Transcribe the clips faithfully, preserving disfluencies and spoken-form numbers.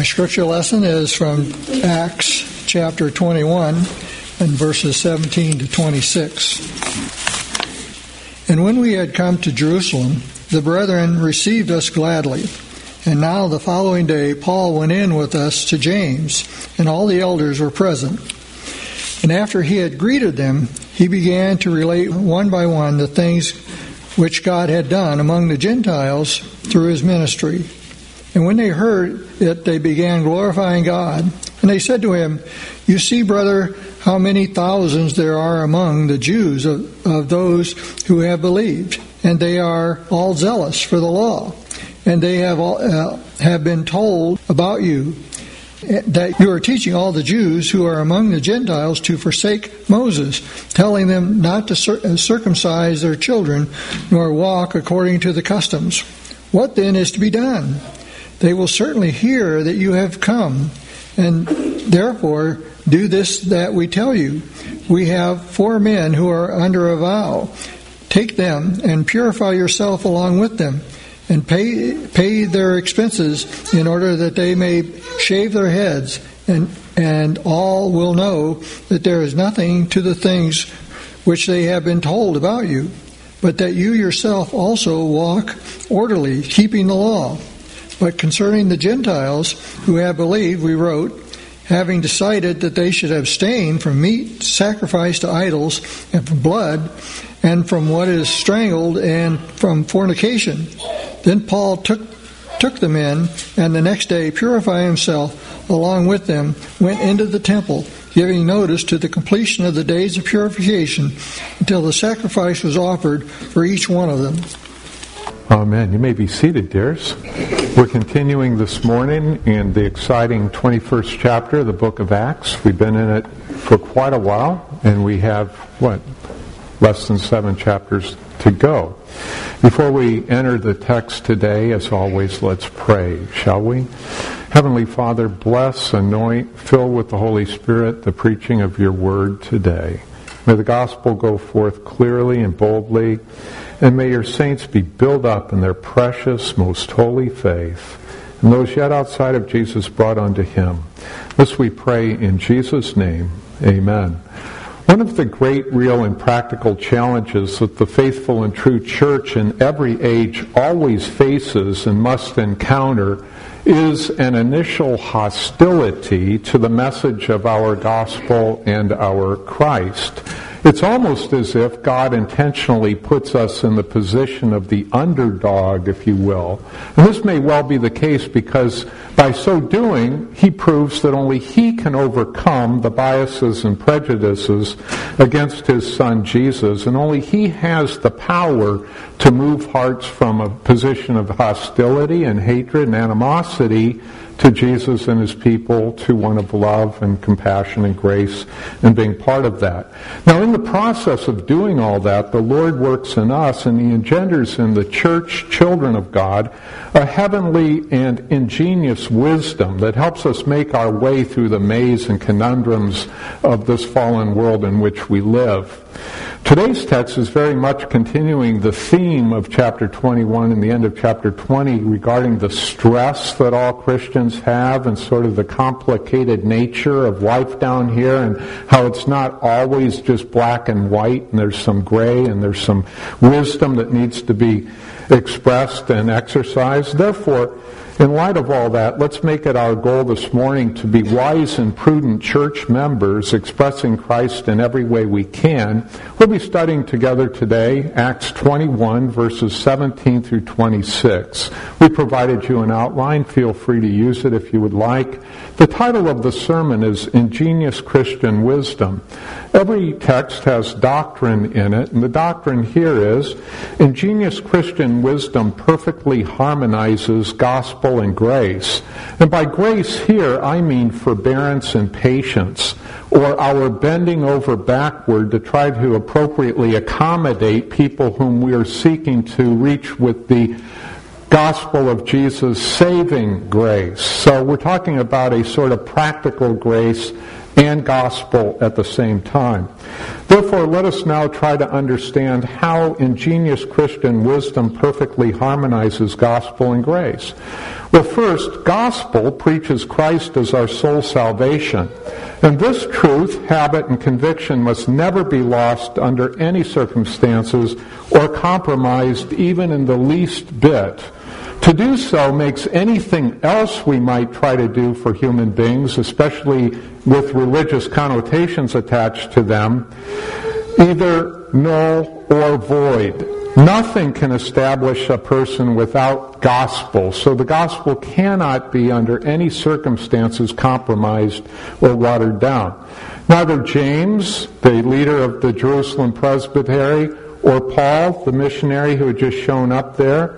My scripture lesson is from Acts chapter twenty-one and verses seventeen to twenty-six. And when we had come to Jerusalem, the brethren received us gladly. And now the following day Paul went in with us to James, and all the elders were present. And after he had greeted them, he began to relate one by one the things which God had done among the Gentiles through his ministry. And when they heard it, they began glorifying God. And they said to him, "You see, brother, how many thousands there are among the Jews of, of those who have believed, and they are all zealous for the law. And they have all, uh, have been told about you, that you are teaching all the Jews who are among the Gentiles to forsake Moses, telling them not to cir- circumcise their children, nor walk according to the customs. What then is to be done? They will certainly hear that you have come, and therefore do this that we tell you. We have four men who are under a vow. Take them and purify yourself along with them, and pay pay their expenses in order that they may shave their heads, and and all will know that there is nothing to the things which they have been told about you, but that you yourself also walk orderly, keeping the law. But concerning the Gentiles who have believed, we wrote, having decided that they should abstain from meat sacrificed to idols, and from blood, and from what is strangled, and from fornication. Then Paul took took them in, and the next day, purifying himself along with them, went into the temple, giving notice to the completion of the days of purification, until the sacrifice was offered for each one of them." Amen. You may be seated, dears. We're continuing this morning in the exciting twenty-first chapter of the book of Acts. We've been in it for quite a while, and we have, what, less than seven chapters to go. Before we enter the text today, as always, let's pray, shall we? Heavenly Father, bless, anoint, fill with the Holy Spirit the preaching of your word today. May the gospel go forth clearly and boldly, and may your saints be built up in their precious, most holy faith, and those yet outside of Jesus brought unto him. This we pray in Jesus' name. Amen. One of the great, real, and practical challenges that the faithful and true church in every age always faces and must encounter is an initial hostility to the message of our gospel and our Christ. It's almost as if God intentionally puts us in the position of the underdog, if you will. And this may well be the case because by so doing, he proves that only he can overcome the biases and prejudices against his son Jesus, and only he has the power to move hearts from a position of hostility and hatred and animosity to Jesus and his people, to one of love and compassion and grace, and being part of that. Now, in the process of doing all that, the Lord works in us, and he engenders in the church, children of God, a heavenly and ingenious wisdom that helps us make our way through the maze and conundrums of this fallen world in which we live. Today's text is very much continuing the theme of chapter twenty-one and the end of chapter twenty regarding the stress that all Christians have and sort of the complicated nature of life down here, and how it's not always just black and white, and there's some gray and there's some wisdom that needs to be expressed and exercised. Therefore, in light of all that, let's make it our goal this morning to be wise and prudent church members expressing Christ in every way we can. We'll be studying together today Acts twenty-one, verses seventeen through twenty-six. We provided you an outline. Feel free to use it if you would like. The title of the sermon is Ingenious Christian Wisdom. Every text has doctrine in it, and the doctrine here is ingenious Christian wisdom perfectly harmonizes gospel and grace. And by grace here, I mean forbearance and patience, or our bending over backward to try to appropriately accommodate people whom we are seeking to reach with the gospel of Jesus' saving grace. So we're talking about a sort of practical grace and gospel at the same time. Therefore, let us now try to understand how ingenious Christian wisdom perfectly harmonizes gospel and grace. Well, first, gospel preaches Christ as our sole salvation. And this truth, habit, and conviction must never be lost under any circumstances or compromised even in the least bit. To do so makes anything else we might try to do for human beings, especially with religious connotations attached to them, either null or void. Nothing can establish a person without gospel, so the gospel cannot be under any circumstances compromised or watered down. Neither James, the leader of the Jerusalem Presbytery, or Paul, the missionary who had just shown up there,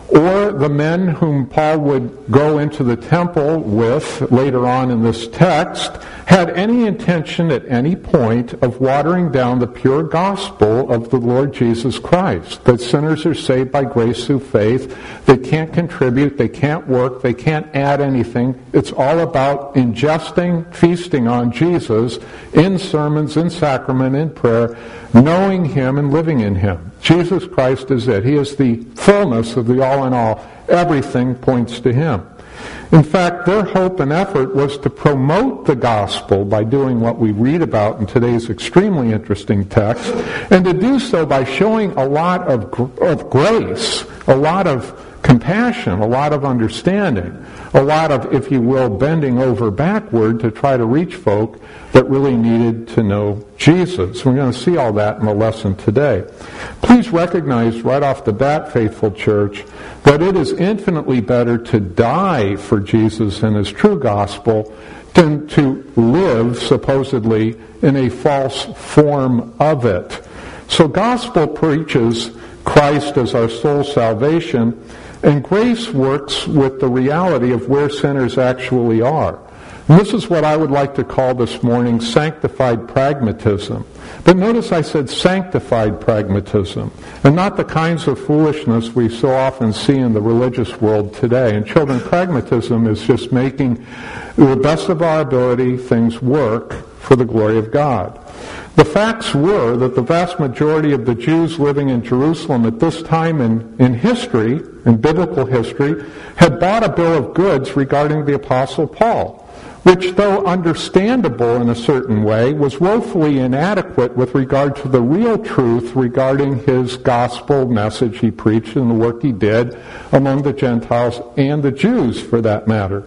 or the men whom Paul would go into the temple with later on in this text, had any intention at any point of watering down the pure gospel of the Lord Jesus Christ, that sinners are saved by grace through faith. They can't contribute, they can't work, they can't add anything. It's all about ingesting, feasting on Jesus in sermons, in sacrament, in prayer, knowing Him and living in Him. Jesus Christ is it. He is the fullness of the all in all. Everything points to Him. In fact, their hope and effort was to promote the gospel by doing what we read about in today's extremely interesting text, and to do so by showing a lot of, of grace, a lot of compassion, a lot of understanding, a lot of, if you will, bending over backward to try to reach folk that really needed to know Jesus. We're going to see all that in the lesson today. Please recognize right off the bat, faithful church, that it is infinitely better to die for Jesus and His true gospel than to live, supposedly, in a false form of it. So gospel preaches Christ as our sole salvation, and grace works with the reality of where sinners actually are. And this is what I would like to call this morning sanctified pragmatism. But notice I said sanctified pragmatism, and not the kinds of foolishness we so often see in the religious world today. And children, pragmatism is just making the best of our ability things work for the glory of God. The facts were that the vast majority of the Jews living in Jerusalem at this time in, in history, in biblical history, had bought a bill of goods regarding the Apostle Paul, which, though understandable in a certain way, was woefully inadequate with regard to the real truth regarding his gospel message he preached and the work he did among the Gentiles and the Jews, for that matter.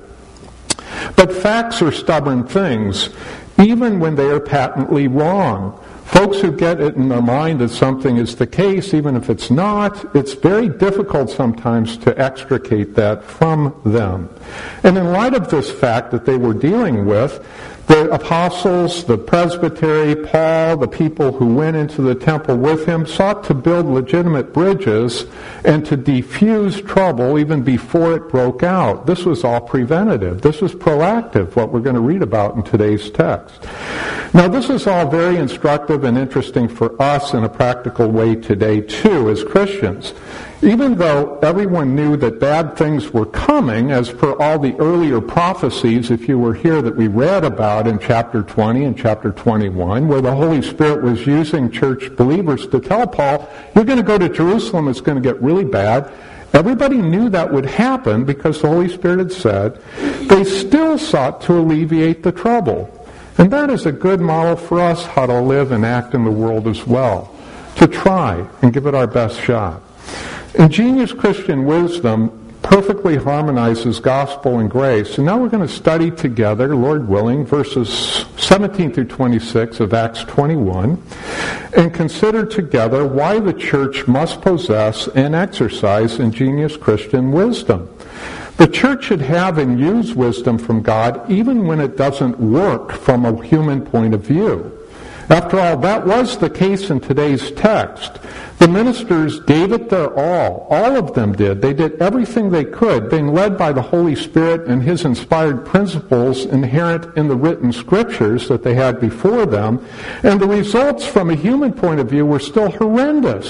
But facts are stubborn things, even when they are patently wrong. Folks who get it in their mind that something is the case, even if it's not, it's very difficult sometimes to extricate that from them. And in light of this fact that they were dealing with, the apostles, the presbytery, Paul, the people who went into the temple with him, sought to build legitimate bridges and to defuse trouble even before it broke out. This was all preventative. This was proactive, what we're going to read about in today's text. Now, this is all very instructive and interesting for us in a practical way today, too, as Christians. Even though everyone knew that bad things were coming, as per all the earlier prophecies, if you were here, that we read about in chapter twenty and chapter twenty-one, where the Holy Spirit was using church believers to tell Paul, you're going to go to Jerusalem, it's going to get really bad. Everybody knew that would happen because the Holy Spirit had said. They still sought to alleviate the trouble. And that is a good model for us how to live and act in the world as well, to try and give it our best shot. Ingenious Christian wisdom perfectly harmonizes gospel and grace. And now we're going to study together, Lord willing, verses seventeen through twenty-six of Acts twenty-one, and consider together why the church must possess and exercise ingenious Christian wisdom. The church should have and use wisdom from God even when it doesn't work from a human point of view. After all, that was the case in today's text. The ministers gave it their all. All of them did. They did everything they could, being led by the Holy Spirit and His inspired principles inherent in the written scriptures that they had before them. And the results from a human point of view were still horrendous.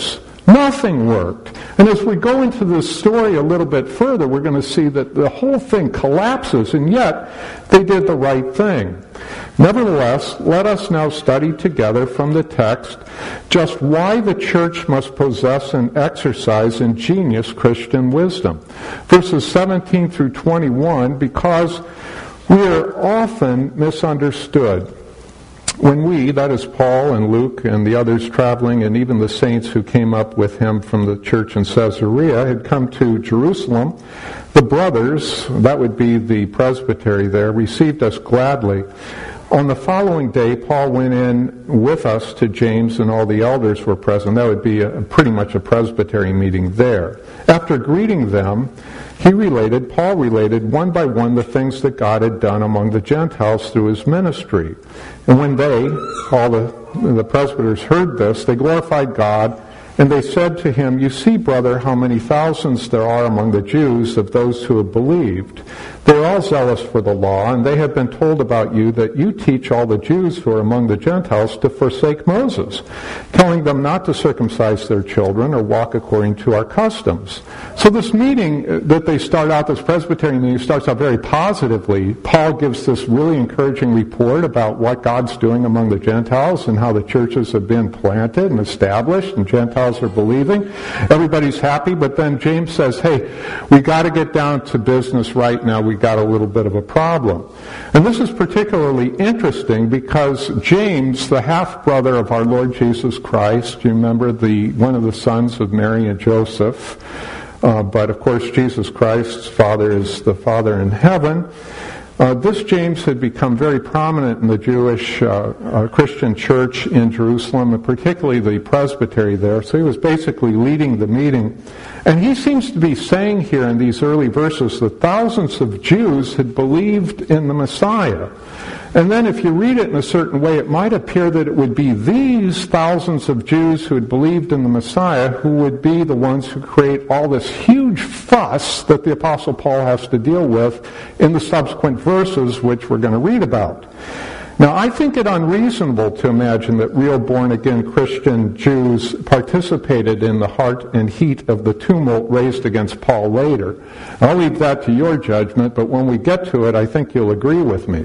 Nothing worked. And as we go into this story a little bit further, we're going to see that the whole thing collapses, and yet they did the right thing. Nevertheless, let us now study together from the text just why the church must possess and exercise ingenious Christian wisdom. Verses seventeen through twenty-one, because we are often misunderstood. When we, that is Paul and Luke and the others traveling, and even the saints who came up with him from the church in Caesarea, had come to Jerusalem, the brothers, that would be the presbytery there, received us gladly. On the following day, Paul went in with us to James, and all the elders were present. That would be a, pretty much a presbytery meeting there. After greeting them, he related, Paul related, one by one the things that God had done among the Gentiles through his ministry. And when they, all the, the presbyters, heard this, they glorified God, and they said to him, "You see, brother, how many thousands there are among the Jews of those who have believed. They are all zealous for the law, and they have been told about you that you teach all the Jews who are among the Gentiles to forsake Moses, telling them not to circumcise their children or walk according to our customs." So this meeting that they start out, this Presbyterian meeting, starts out very positively. Paul gives this really encouraging report about what God's doing among the Gentiles and how the churches have been planted and established and Gentiles are believing. Everybody's happy, but then James says, hey, we got to get down to business right now. We got a little bit of a problem. And this is particularly interesting because James, the half-brother of our Lord Jesus Christ, you remember the one of the sons of Mary and Joseph, uh, but of course Jesus Christ's father is the Father in heaven. Uh, this James had become very prominent in the Jewish uh, uh, Christian church in Jerusalem, and particularly the presbytery there. So he was basically leading the meeting. And he seems to be saying here in these early verses that thousands of Jews had believed in the Messiah. And then if you read it in a certain way, it might appear that it would be these thousands of Jews who had believed in the Messiah who would be the ones who create all this huge fuss that the Apostle Paul has to deal with in the subsequent verses, which we're going to read about. Now, I think it unreasonable to imagine that real born-again Christian Jews participated in the heart and heat of the tumult raised against Paul later. I'll leave that to your judgment, but when we get to it, I think you'll agree with me.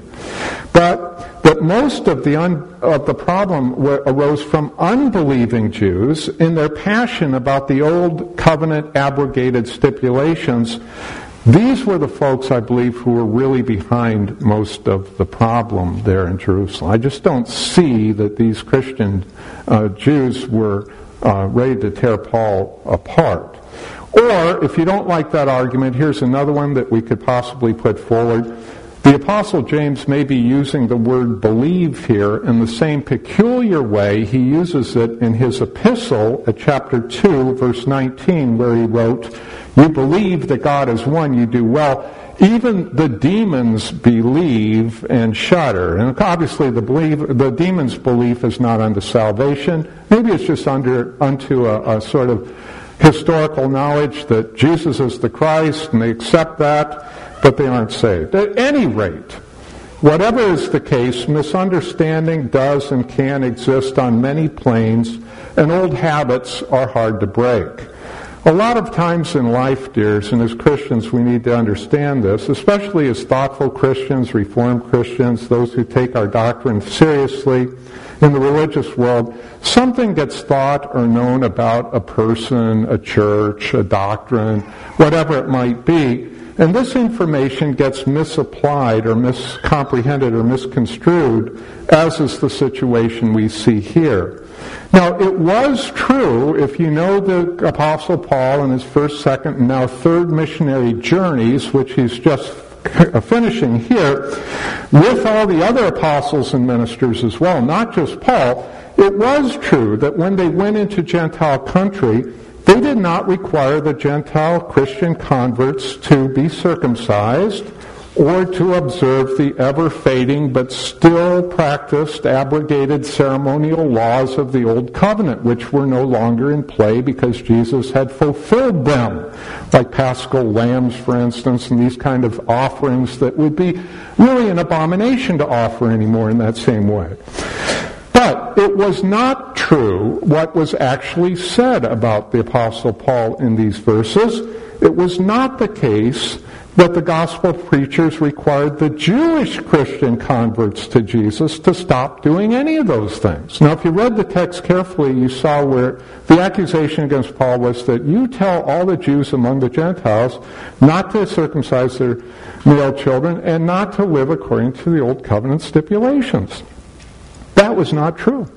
But that most of the un, of the problem arose from unbelieving Jews in their passion about the old covenant abrogated stipulations. These were the folks, I believe, who were really behind most of the problem there in Jerusalem. I just don't see that these Christian uh, Jews were uh, ready to tear Paul apart. Or, if you don't like that argument, here's another one that we could possibly put forward. The Apostle James may be using the word believe here in the same peculiar way he uses it in his epistle at chapter two, verse nineteen, where he wrote, "You believe that God is one, you do well. Even the demons believe and shudder." And obviously the believe, the demons' belief is not unto salvation. Maybe it's just under unto a, a sort of historical knowledge that Jesus is the Christ, and they accept that, but they aren't saved. At any rate, whatever is the case, misunderstanding does and can exist on many planes, and old habits are hard to break. A lot of times in life, dears, and as Christians we need to understand this, especially as thoughtful Christians, Reformed Christians, those who take our doctrine seriously in the religious world, something gets thought or known about a person, a church, a doctrine, whatever it might be, and this information gets misapplied or miscomprehended or misconstrued, as is the situation we see here. Now, it was true, if you know the Apostle Paul in his first, second, and now third missionary journeys, which he's just finishing here, with all the other apostles and ministers as well, not just Paul, it was true that when they went into Gentile country, they did not require the Gentile Christian converts to be circumcised or to observe the ever-fading but still practiced abrogated ceremonial laws of the Old Covenant, which were no longer in play because Jesus had fulfilled them, like paschal lambs, for instance, and these kind of offerings that would be really an abomination to offer anymore in that same way. But it was not true what was actually said about the Apostle Paul in these verses. It was not the case that the gospel preachers required the Jewish Christian converts to Jesus to stop doing any of those things. Now, if you read the text carefully, you saw where the accusation against Paul was that you tell all the Jews among the Gentiles not to circumcise their male children and not to live according to the Old Covenant stipulations. That was not true.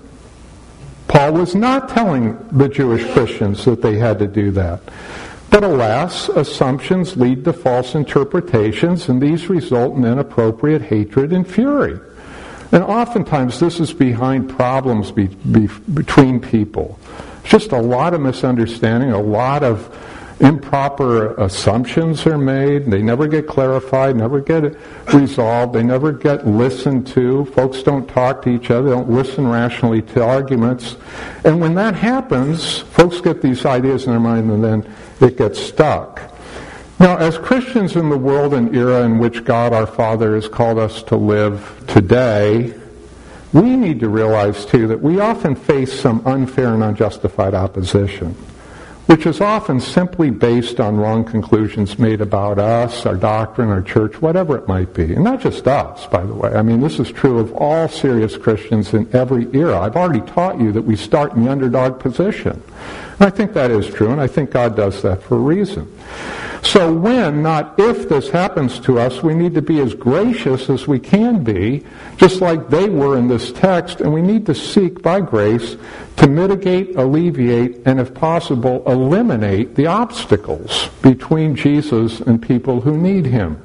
Paul was not telling the Jewish Christians that they had to do that. But alas, assumptions lead to false interpretations, and these result in inappropriate hatred and fury. And oftentimes this is behind problems be, be, between people. Just a lot of misunderstanding, a lot of improper assumptions are made. They never get clarified, never get resolved. They never get listened to. Folks don't talk to each other. They don't listen rationally to arguments. And when that happens, folks get these ideas in their mind and then it gets stuck. Now, as Christians in the world and era in which God our Father has called us to live today, we need to realize, too, that we often face some unfair and unjustified opposition, which is often simply based on wrong conclusions made about us, our doctrine, our church, whatever it might be. And not just us, by the way. I mean, this is true of all serious Christians in every era. I've already taught you that we start in the underdog position. And I think that is true, and I think God does that for a reason. So when, not if, this happens to us, we need to be as gracious as we can be, just like they were in this text, and we need to seek, by grace, to mitigate, alleviate, and if possible, eliminate the obstacles between Jesus and people who need him.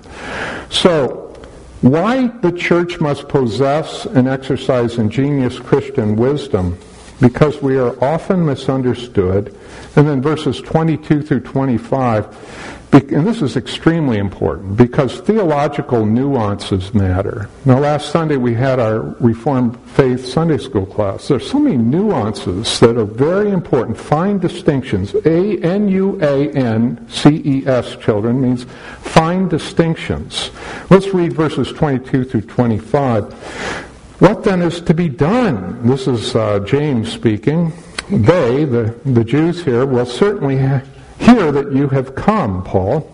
So, why the church must possess and exercise ingenious Christian wisdom? Because we are often misunderstood. And then verses twenty-two through twenty-five, and this is extremely important, because theological nuances matter. Now, last Sunday we had our Reformed Faith Sunday School class. There's so many nuances that are very important, fine distinctions. A N U A N C E S, children, means fine distinctions. Let's read verses twenty-two through twenty-five. What then is to be done? This is uh, James speaking. They, the, the Jews here, will certainly ha- hear that you have come, Paul.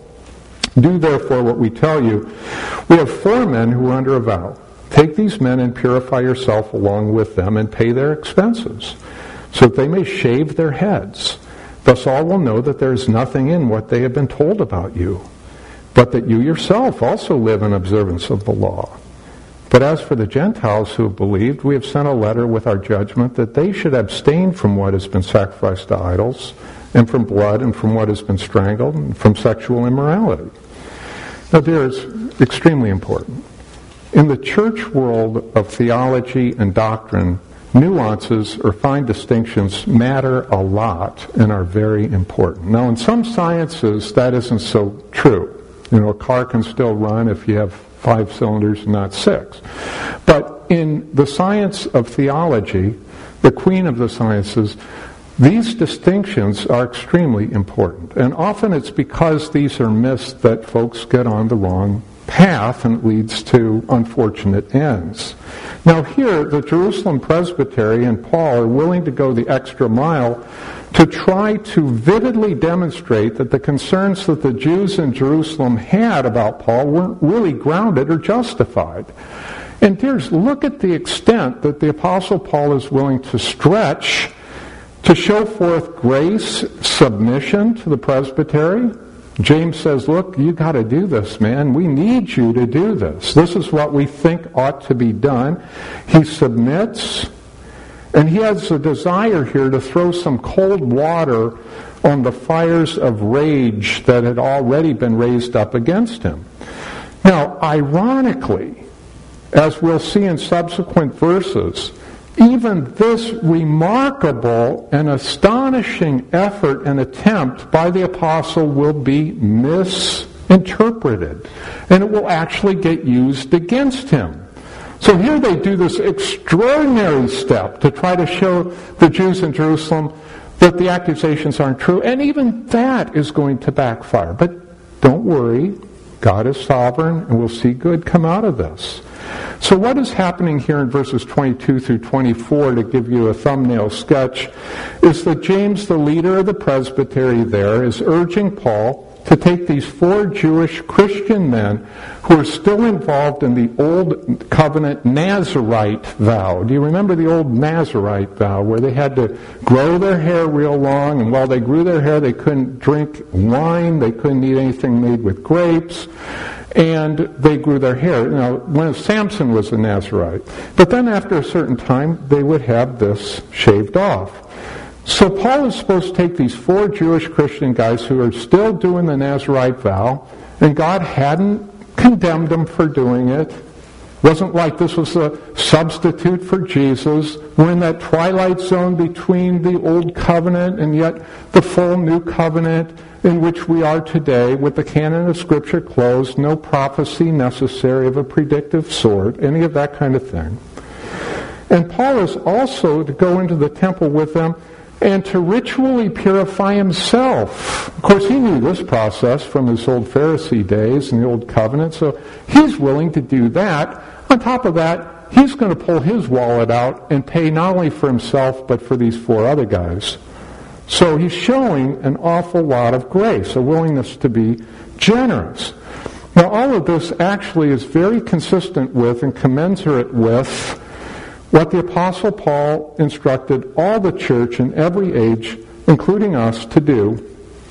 Do therefore what we tell you. We have four men who are under a vow. Take these men and purify yourself along with them and pay their expenses, so that they may shave their heads. Thus all will know that there is nothing in what they have been told about you, but that you yourself also live in observance of the law. But as for the Gentiles who have believed, we have sent a letter with our judgment that they should abstain from what has been sacrificed to idols, and from blood, and from what has been strangled, and from sexual immorality. Now, dear, it's extremely important. In the church world of theology and doctrine, nuances or fine distinctions matter a lot and are very important. Now, in some sciences, that isn't so true. You know, a car can still run if you have five cylinders, not six. But in the science of theology, the queen of the sciences, these distinctions are extremely important. And often it's because these are missed that folks get on the wrong path and it leads to unfortunate ends. Now here, the Jerusalem Presbytery and Paul are willing to go the extra mile to try to vividly demonstrate that the concerns that the Jews in Jerusalem had about Paul weren't really grounded or justified. And dears, look at the extent that the Apostle Paul is willing to stretch to show forth grace, submission to the presbytery. James says, look, you got to do this, man. We need you to do this. This is what we think ought to be done. He submits, and he has a desire here to throw some cold water on the fires of rage that had already been raised up against him. Now, ironically, as we'll see in subsequent verses, even this remarkable and astonishing effort and attempt by the apostle will be misinterpreted, and it will actually get used against him. So here they do this extraordinary step to try to show the Jews in Jerusalem that the accusations aren't true, and even that is going to backfire. But don't worry, God is sovereign, and we'll see good come out of this. So what is happening here in verses twenty-two through twenty-four, to give you a thumbnail sketch, is that James, the leader of the presbytery there, is urging Paul to take these four Jewish Christian men who are still involved in the Old Covenant Nazirite vow. Do you remember the old Nazirite vow where they had to grow their hair real long, and while they grew their hair they couldn't drink wine, they couldn't eat anything made with grapes, and they grew their hair. Now, when Samson was a Nazirite. But then after a certain time they would have this shaved off. So Paul is supposed to take these four Jewish Christian guys who are still doing the Nazirite vow, and God hadn't condemned them for doing it. It wasn't like this was a substitute for Jesus. We're in that twilight zone between the Old Covenant and yet the full New Covenant in which we are today, with the canon of Scripture closed, no prophecy necessary of a predictive sort, any of that kind of thing. And Paul is also to go into the temple with them and to ritually purify himself. Of course, he knew this process from his old Pharisee days in the Old Covenant, so he's willing to do that. On top of that, he's going to pull his wallet out and pay not only for himself, but for these four other guys. So he's showing an awful lot of grace, a willingness to be generous. Now, all of this actually is very consistent with and commensurate with what the Apostle Paul instructed all the church in every age, including us, to do.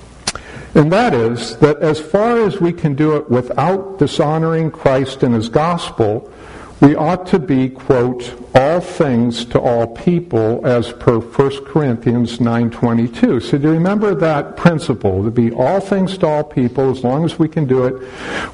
And that is that as far as we can do it without dishonoring Christ and his gospel, we ought to be, quote, all things to all people, as per First Corinthians nine twenty-two. So do you remember that principle, to be all things to all people, as long as we can do it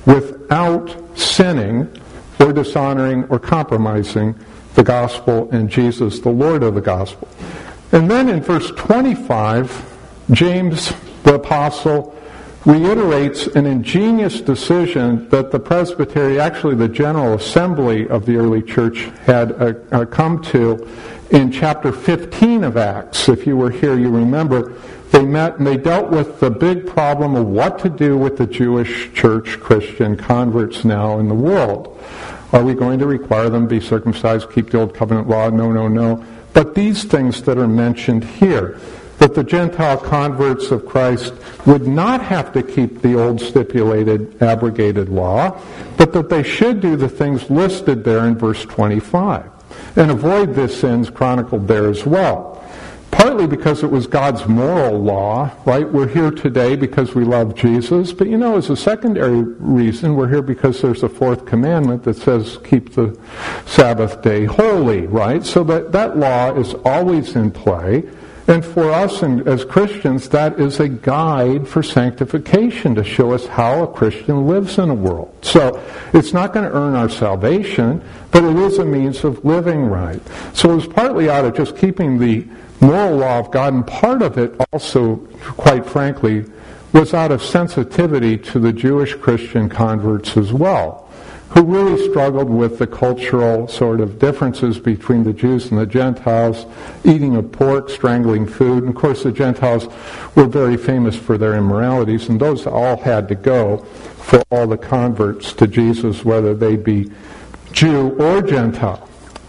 without sinning or dishonoring or compromising the gospel and Jesus, the Lord of the gospel. And then in verse twenty-five, James, the apostle, reiterates an ingenious decision that the presbytery, actually the General Assembly of the early church, had uh, uh, come to in chapter fifteen of Acts. If you were here, you remember they met and they dealt with the big problem of what to do with the Jewish church Christian converts now in the world. Are we going to require them to be circumcised, keep the Old Covenant law? No, no, no. But these things that are mentioned here, that the Gentile converts of Christ would not have to keep the old stipulated, abrogated law, but that they should do the things listed there in verse twenty-five, and avoid the sins chronicled there as well. Partly because it was God's moral law, right? We're here today because we love Jesus, but you know, as a secondary reason, we're here because there's a fourth commandment that says keep the Sabbath day holy, right? So that, that law is always in play. And for us and as Christians, that is a guide for sanctification to show us how a Christian lives in a world. So it's not going to earn our salvation, but it is a means of living right. So it was partly out of just keeping the moral law of God, and part of it also, quite frankly, was out of sensitivity to the Jewish Christian converts as well, who really struggled with the cultural sort of differences between the Jews and the Gentiles, eating of pork, strangling food. And of course the Gentiles were very famous for their immoralities, and those all had to go for all the converts to Jesus, whether they be Jew or Gentile.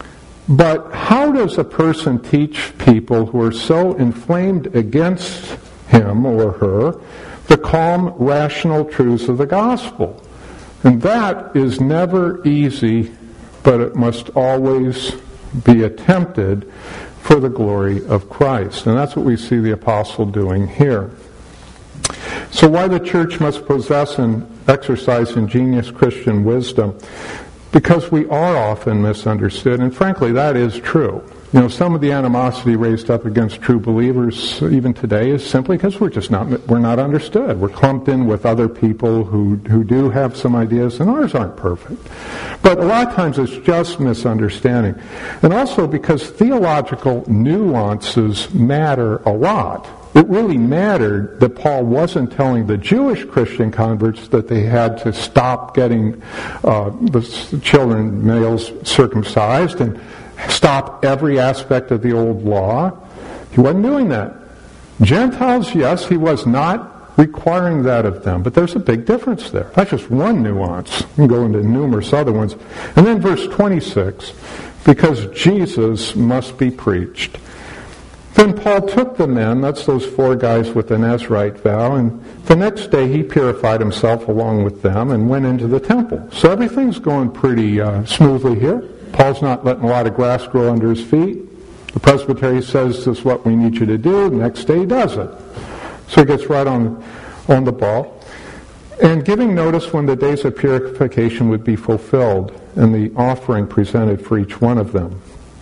But how does a person teach people who are so inflamed against him or her the calm, rational truths of the gospel? And that is never easy, but it must always be attempted for the glory of Christ. And that's what we see the apostle doing here. So why the church must possess and exercise ingenious Christian wisdom? Because we are often misunderstood, and frankly, that is true. You know, some of the animosity raised up against true believers even today is simply because we're just not we're not understood. We're clumped in with other people who who do have some ideas, and ours aren't perfect. But a lot of times it's just misunderstanding. And also because theological nuances matter a lot. It really mattered that Paul wasn't telling the Jewish Christian converts that they had to stop getting uh, the children, males, circumcised and stop every aspect of the old law. He wasn't doing that. Gentiles, yes, he was not requiring that of them. But there's a big difference there. That's just one nuance. You can go into numerous other ones. And then verse twenty-six, because Jesus must be preached. Then Paul took the men, that's those four guys with the Nazirite vow, and the next day he purified himself along with them and went into the temple. So everything's going pretty uh, smoothly here. Paul's not letting a lot of grass grow under his feet. The presbytery says this is what we need you to do. The next day he does it. So he gets right on, on the ball. And giving notice when the days of purification would be fulfilled and the offering presented for each one of them.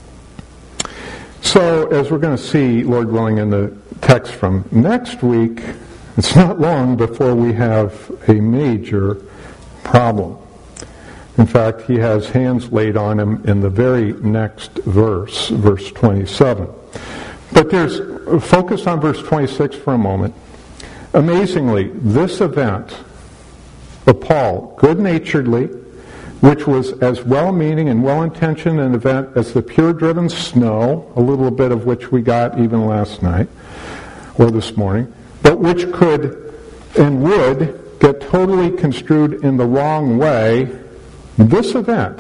So, as we're going to see, Lord willing, in the text from next week, it's not long before we have a major problem. In fact, he has hands laid on him in the very next verse, verse twenty-seven. But there's, focus on verse twenty-six for a moment. Amazingly, this event of Paul, good-naturedly, which was as well-meaning and well-intentioned an event as the pure-driven snow, a little bit of which we got even last night or this morning, but which could and would get totally construed in the wrong way, this event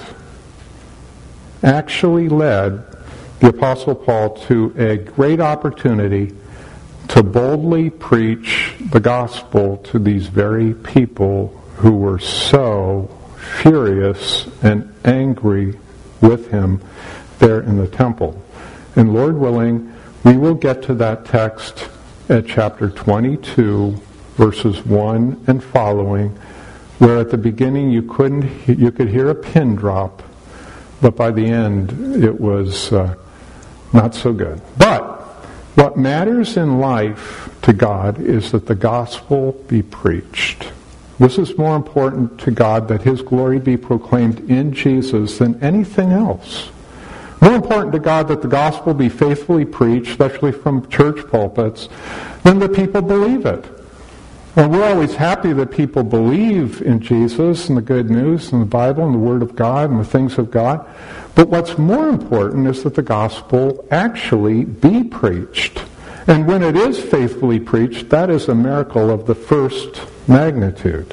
actually led the Apostle Paul to a great opportunity to boldly preach the gospel to these very people who were so furious and angry with him there in the temple. And Lord willing, we will get to that text at chapter twenty-two, verses one and following, where at the beginning you couldn't, you could hear a pin drop, but by the end it was uh, not so good. But what matters in life to God is that the gospel be preached. This is more important to God that His glory be proclaimed in Jesus than anything else. More important to God that the gospel be faithfully preached, especially from church pulpits, than that people believe it. And we're always happy that people believe in Jesus and the good news and the Bible and the Word of God and the things of God. But what's more important is that the gospel actually be preached. And when it is faithfully preached, that is a miracle of the first magnitude.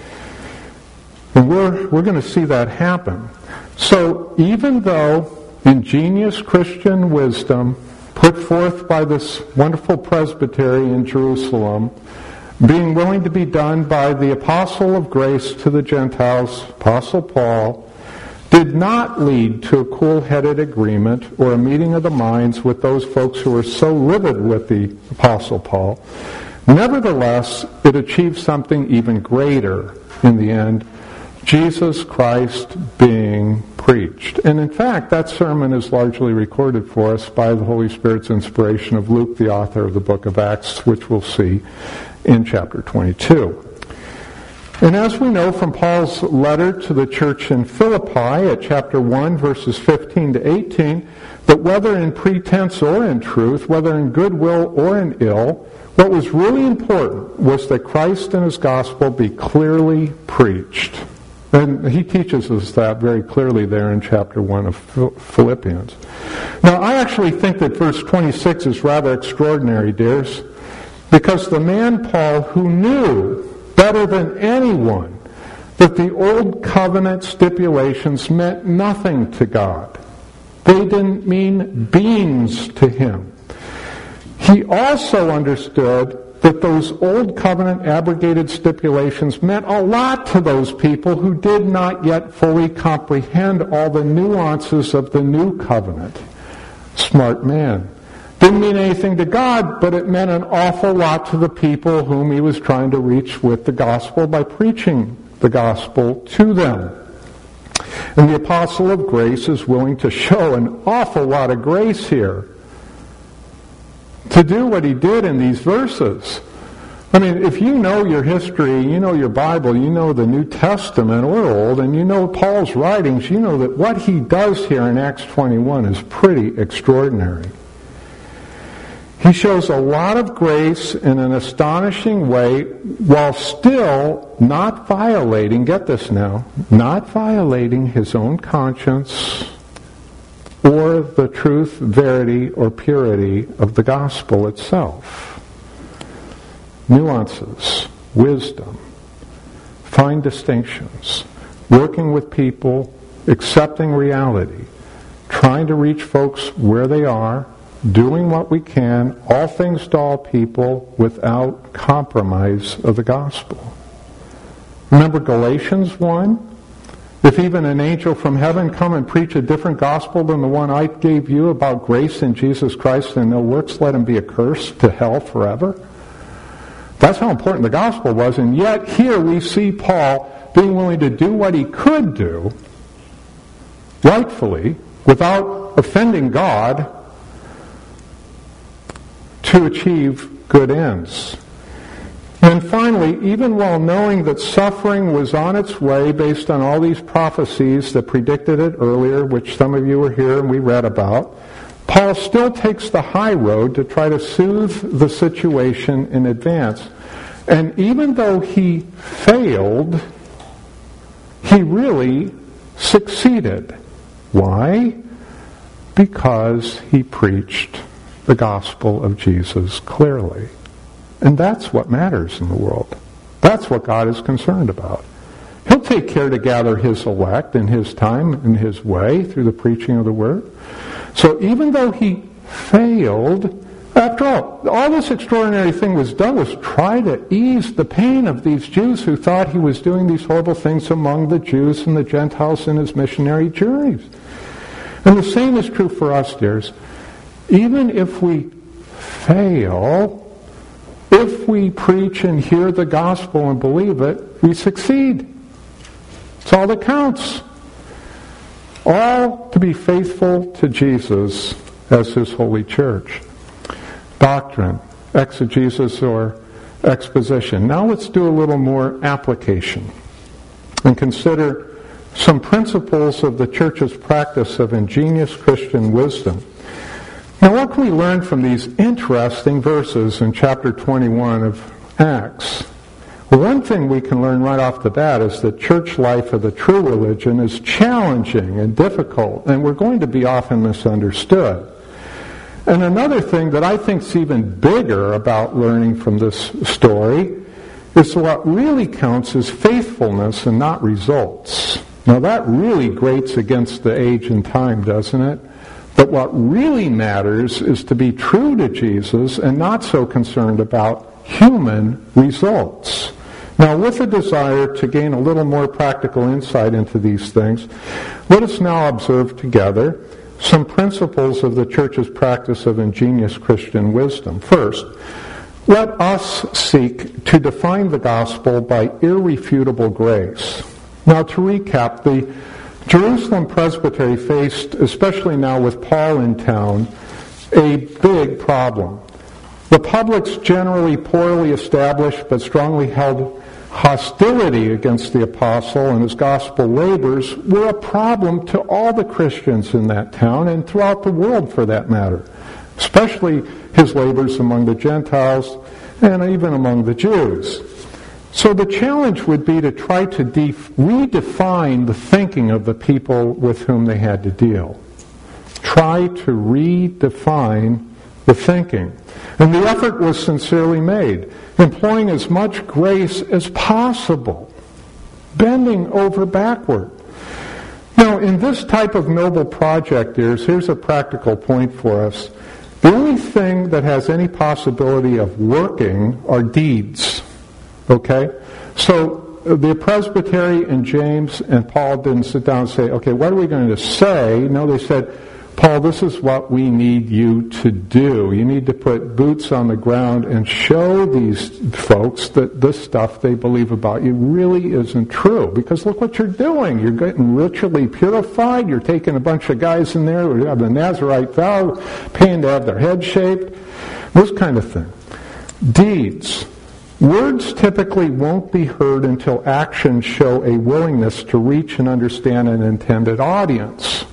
And we're, we're going to see that happen. So even though ingenious Christian wisdom put forth by this wonderful presbytery in Jerusalem, being willing to be done by the apostle of grace to the Gentiles, Apostle Paul, did not lead to a cool-headed agreement or a meeting of the minds with those folks who were so livid with the Apostle Paul. Nevertheless, it achieved something even greater in the end, Jesus Christ being preached. And in fact, that sermon is largely recorded for us by the Holy Spirit's inspiration of Luke, the author of the book of Acts, which we'll see in chapter twenty-two. And as we know from Paul's letter to the church in Philippi at chapter one, verses fifteen to eighteen, that whether in pretense or in truth, whether in goodwill or in ill, what was really important was that Christ and His gospel be clearly preached. And he teaches us that very clearly there in chapter one of Philippians. Now, I actually think that verse twenty-six is rather extraordinary, dears, because the man Paul, who knew better than anyone that the old covenant stipulations meant nothing to God. They didn't mean beans to him. He also understood that those old covenant abrogated stipulations meant a lot to those people who did not yet fully comprehend all the nuances of the new covenant. Smart man. Didn't mean anything to God, but it meant an awful lot to the people whom he was trying to reach with the gospel by preaching the gospel to them. And the apostle of grace is willing to show an awful lot of grace here to do what he did in these verses. I mean, if you know your history, you know your Bible, you know the New Testament or Old, and you know Paul's writings, you know that what he does here in Acts twenty-one is pretty extraordinary. He shows a lot of grace in an astonishing way while still not violating, get this now, not violating his own conscience or the truth, verity, or purity of the gospel itself. nuances, wisdom, fine distinctions, working with people, accepting reality, trying to reach folks where they are, doing what we can, all things to all people, without compromise of the gospel. Remember Galatians one? If even an angel from heaven come and preach a different gospel than the one I gave you about grace in Jesus Christ and no works, let him be accursed to hell forever. That's how important the gospel was, and yet here we see Paul being willing to do what he could do, rightfully, without offending God, to achieve good ends. And finally, even while knowing that suffering was on its way based on all these prophecies that predicted it earlier, which some of you were here and we read about, Paul still takes the high road to try to soothe the situation in advance. And even though he failed, he really succeeded. Why? Because he preached the gospel of Jesus clearly. And that's what matters in the world. That's what God is concerned about. He'll take care to gather his elect in his time, in his way, through the preaching of the word. So even though he failed, after all, all this extraordinary thing was done was try to ease the pain of these Jews who thought he was doing these horrible things among the Jews and the Gentiles in his missionary journeys. And the same is true for us, dears. Even if we fail, if we preach and hear the gospel and believe it, we succeed. It's all that counts. All to be faithful to Jesus as his holy church. Doctrine, exegesis, or exposition. Now let's do a little more application and consider some principles of the church's practice of ingenious Christian wisdom. Now, what can we learn from these interesting verses in chapter twenty-one of Acts? Well, one thing we can learn right off the bat is that church life of the true religion is challenging and difficult, and we're going to be often misunderstood. And another thing that I think is even bigger about learning from this story is what really counts is faithfulness and not results. Now, that really grates against the age and time, doesn't it? But what really matters is to be true to Jesus and not so concerned about human results. Now, with a desire to gain a little more practical insight into these things, let us now observe together some principles of the church's practice of ingenious Christian wisdom. First, let us seek to define the gospel by irrefutable grace. Now, to recap, the Jerusalem Presbytery faced, especially now with Paul in town, a big problem. The public's generally poorly established but strongly held hostility against the apostle and his gospel labors were a problem to all the Christians in that town and throughout the world for that matter, especially his labors among the Gentiles and even among the Jews. So the challenge would be to try to def- redefine the thinking of the people with whom they had to deal. Try to redefine the thinking. And the effort was sincerely made, employing as much grace as possible, bending over backward. Now, in this type of noble project, dears, here's a practical point for us. The only thing that has any possibility of working are deeds. Okay? So the presbytery and James and Paul didn't sit down and say, okay, what are we going to say? No, they said, Paul, this is what we need you to do. You need to put boots on the ground and show these folks that this stuff they believe about you really isn't true. Because look what you're doing. You're getting ritually purified. You're taking a bunch of guys in there who have the Nazarite vow, paying to have their head shaved. This kind of thing. Deeds. Words typically won't be heard until actions show a willingness to reach and understand an intended audience.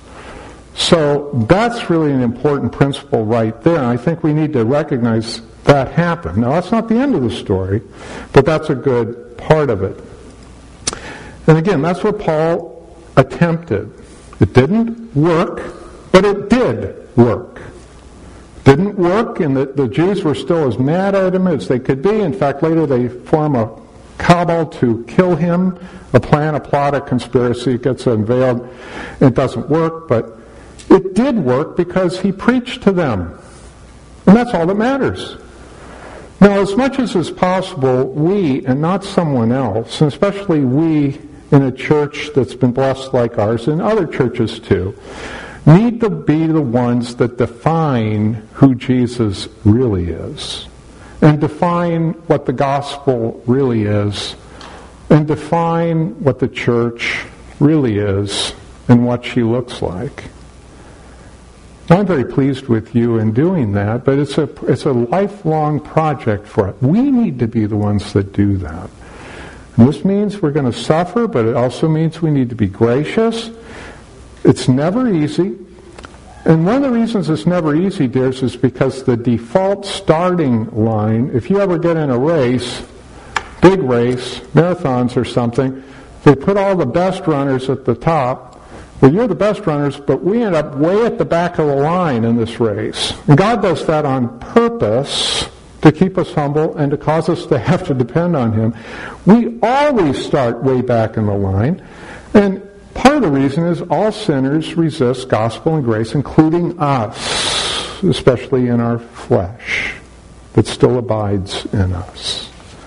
So that's really an important principle right there, and I think we need to recognize that happened. Now, that's not the end of the story, but that's a good part of it. And again, that's what Paul attempted. It didn't work, but it did work. didn't work, and the, the Jews were still as mad at him as they could be. In fact, later they form a cabal to kill him, a plan, a plot, a conspiracy. It gets unveiled. It doesn't work, but it did work because he preached to them. And that's all that matters. Now, as much as is possible, we, and not someone else, and especially we in a church that's been blessed like ours, and other churches too, need to be the ones that define who Jesus really is, and define what the gospel really is, and define what the church really is, and what she looks like. I'm very pleased with you in doing that, but it's a it's a lifelong project for us. We need to be the ones that do that. And this means we're going to suffer, but it also means we need to be gracious. It's never easy. And one of the reasons it's never easy, dears, is because the default starting line, if you ever get in a race, big race, marathons or something, they put all the best runners at the top. Well, you're the best runners, but we end up way at the back of the line in this race. And God does that on purpose to keep us humble and to cause us to have to depend on Him. We always start way back in the line. And part of the reason is all sinners resist gospel and grace, including us, especially in our flesh that still abides in us.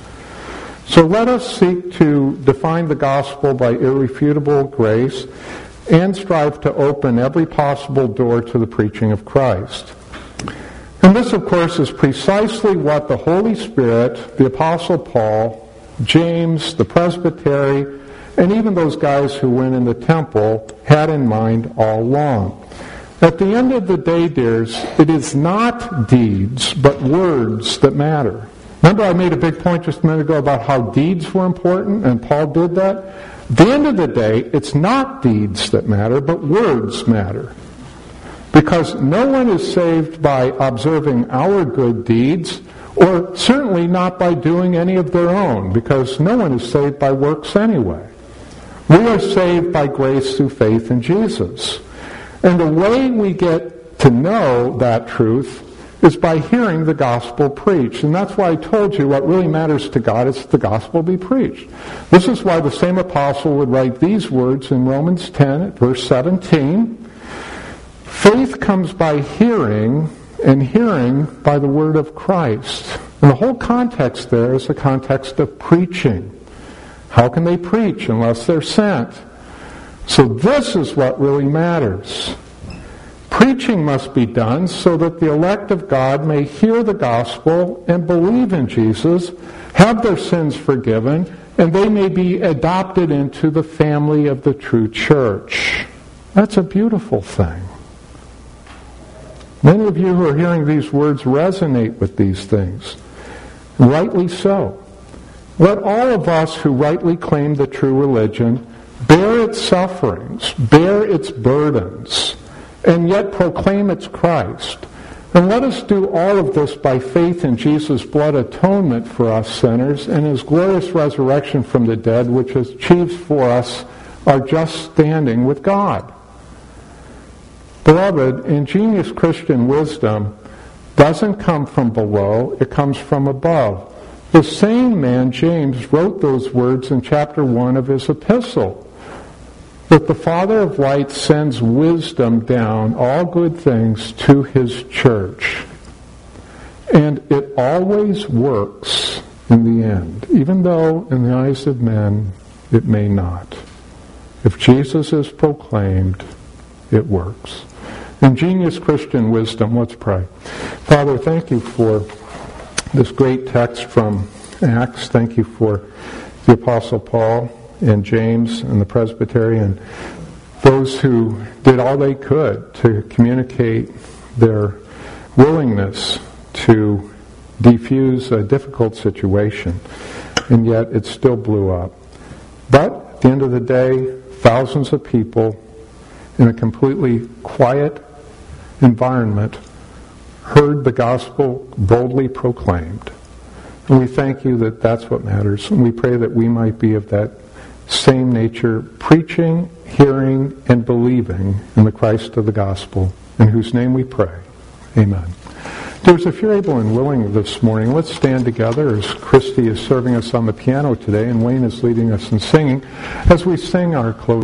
So let us seek to define the gospel by irrefutable grace and strive to open every possible door to the preaching of Christ. And this, of course, is precisely what the Holy Spirit, the Apostle Paul, James, the presbytery, and even those guys who went in the temple had in mind all along. At the end of the day, dears, it is not deeds, but words that matter. Remember I made a big point just a minute ago about how deeds were important, and Paul did that? At the end of the day, it's not deeds that matter, but words matter. Because no one is saved by observing our good deeds, or certainly not by doing any of their own, because no one is saved by works anyway. We are saved by grace through faith in Jesus. And the way we get to know that truth is by hearing the gospel preached. And that's why I told you what really matters to God is the gospel be preached. This is why the same apostle would write these words in Romans ten, verse seventeen. Faith comes by hearing, and hearing by the word of Christ. And the whole context there is the context of preaching. How can they preach unless they're sent? So this is what really matters. Preaching must be done so that the elect of God may hear the gospel and believe in Jesus, have their sins forgiven, and they may be adopted into the family of the true church. That's a beautiful thing. Many of you who are hearing these words resonate with these things. Rightly so. Let all of us who rightly claim the true religion bear its sufferings, bear its burdens, and yet proclaim its Christ. And let us do all of this by faith in Jesus' blood atonement for us sinners and His glorious resurrection from the dead, which achieves for us our just standing with God. Beloved, ingenious Christian wisdom doesn't come from below, it comes from above. The same man, James, wrote those words in chapter one of his epistle, that the Father of lights sends wisdom down, all good things, to His church. And it always works in the end, even though in the eyes of men it may not. If Jesus is proclaimed, it works. Ingenious Christian wisdom, let's pray. Father, thank you for this great text from Acts. Thank you for the Apostle Paul and James and the presbytery and those who did all they could to communicate their willingness to defuse a difficult situation, and yet it still blew up. But at the end of the day, thousands of people in a completely quiet environment heard the gospel boldly proclaimed. And we thank you that that's what matters. And we pray that we might be of that same nature, preaching, hearing, and believing in the Christ of the gospel, in whose name we pray. Amen. Dears, if you're able and willing this morning, let's stand together as Christy is serving us on the piano today and Wayne is leading us in singing as we sing our closing.